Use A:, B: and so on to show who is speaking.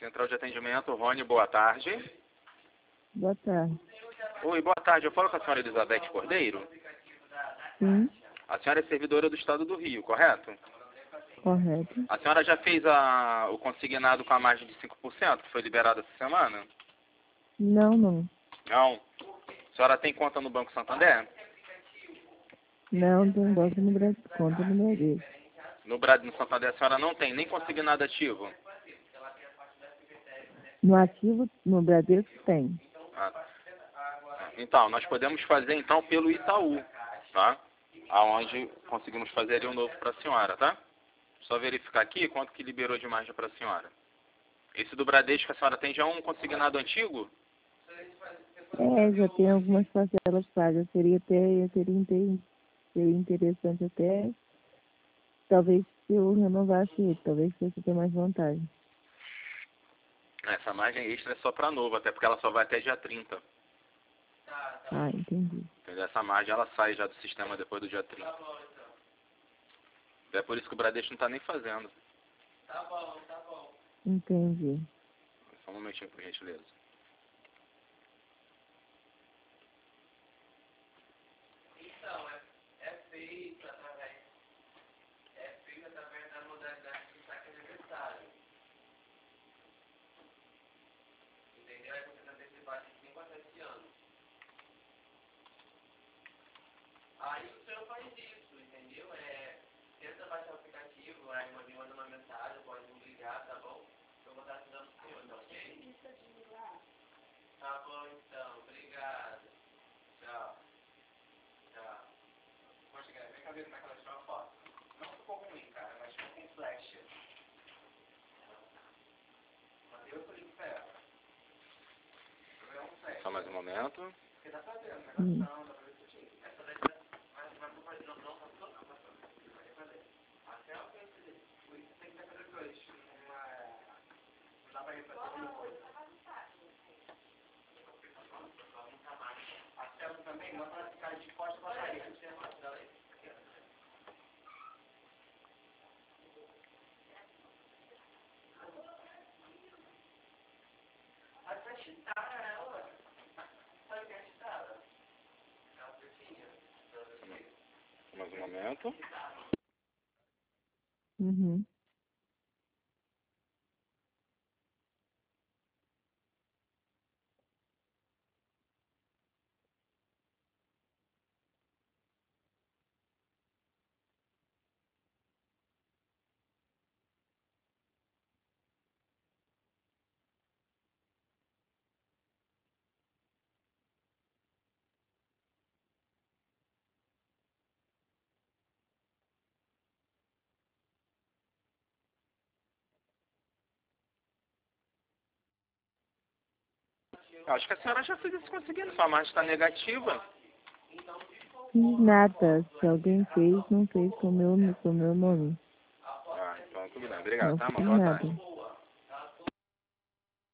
A: Central de atendimento, Rony, boa tarde.
B: Boa tarde.
A: Oi, boa tarde. Eu falo com a senhora Elizabeth Cordeiro.
B: Sim,
A: A senhora é servidora do Estado do Rio, correto?
B: correto.
A: A senhora já fez o consignado com a margem de 5% que foi liberado essa semana?
B: Não, não.
A: Não. A senhora tem conta no Banco Santander?
B: Não, tem banco no Brasil, conta no Brasil.
A: No Santander a senhora não tem nem consignado ativo?
B: No ativo, no Bradesco tem.
A: Ah, então, nós podemos fazer então pelo Itaú, tá? Aonde conseguimos fazer ali um novo para a senhora, tá? Só verificar aqui quanto que liberou de margem para a senhora. Esse do Bradesco, a senhora tem já um consignado antigo?
B: Já tem algumas parcelas pagas. Seria interessante até, talvez, se eu renovasse ele, talvez fosse ter mais vantagem.
A: Essa margem extra é só para novo, até porque ela só vai até dia 30.
B: Ah, entendi.
A: Entendeu? Essa margem ela sai já do sistema depois do dia 30. É por isso que o Bradesco não está nem fazendo.
B: Entendi.
A: Só um momentinho, por gentileza. Só mais um momento.
B: Sim.
A: Mais um momento.
B: Uhum.
A: Acho que a senhora já fez isso conseguindo. Sua margem está negativa.
B: Fiz nada. Se alguém fez, não fez com o meu nome.
A: Ah, então tudo bem. Obrigado,
B: Não
A: tá? Uma
B: fiz
A: boa tarde.
B: nada.